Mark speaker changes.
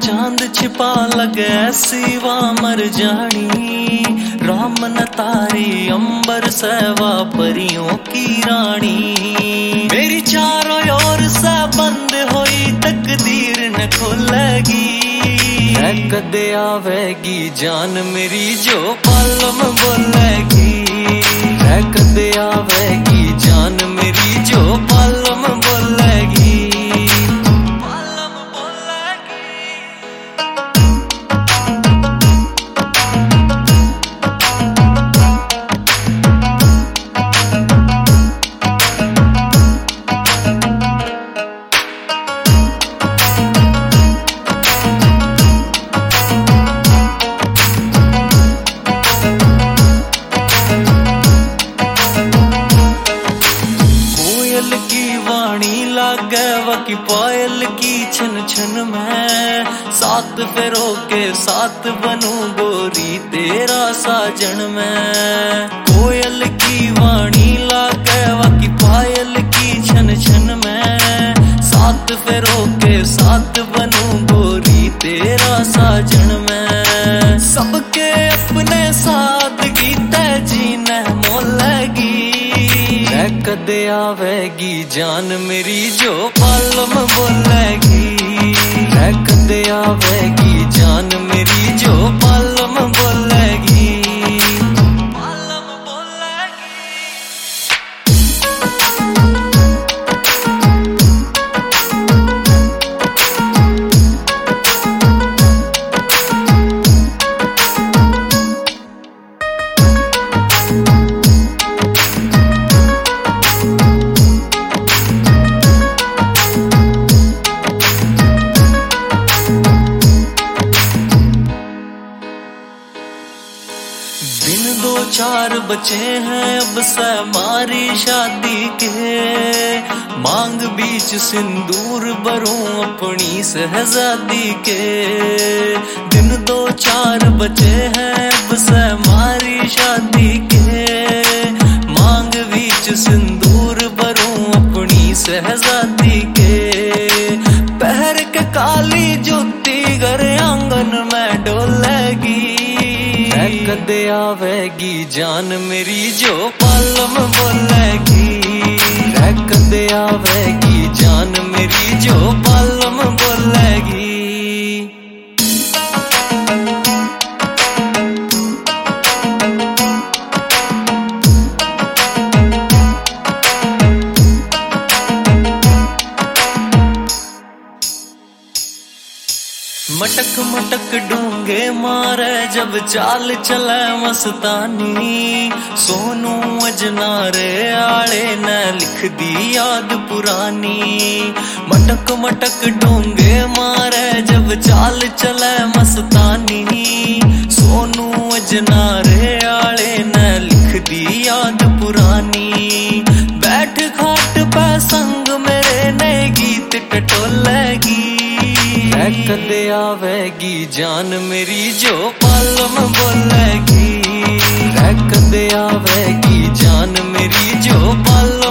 Speaker 1: चांद छिपा लगे सिवा मर जानी, राम न तारी अंबर सेवा परियों की रानी। मेरी चारों ओर से बंद हुई तकदीर न खुलेगी, कदे आवेगी जान मेरी जो पालम बोलेगी। कदे आवेगी जान मेरी जो पालम बोलेगी। की पायल की छन छन में, सात फेरों के साथ बनूं गोरी तेरा साजन में। कोयल की वाणी लागे की पायल की छन छन में, सात फेरों के साथ बनूं गोरी तेरा साजन में। सबके अपने सादगी तय जीने मोलेगी, कदे आवेगी जान मेरी जो पालम बोलेगी। कदे आवेगी जान मेरी जो पालम बोलेगी। पालम बोलेगी। दिन 2-4 बचे हैं अब से हमारी शादी के, मांग बीच सिंदूर भरूं अपनी शहजादी के। दिन 2-4 बचे हैं अब से हमारी शादी के, मांग बीच सिंदूर भरूं अपनी शहजादी के। पहर के काली जुत्ती घर आंगन में डोलेगी, कदे आवेगी जान मेरी जो पालम बोलेगी। कदे आवेगी जान मेरी जो पालम बोलेगी। मटक मटक डूंगे मारे जब चाल चले मस्तानी, सोनू अजनारे आले ने लिख दी याद पुरानी। मटक मटक डूंगे मारे जब चाल चले मस्तानी, सोनू अजनारे आले ने लिख दी याद पुरानी। बैठ खाट पे संग मेरे ने गीत टटोलेगी, कदे आवेगी जान मेरी जो पालम बोलेगी। कदे आवेगी जान मेरी जो पालम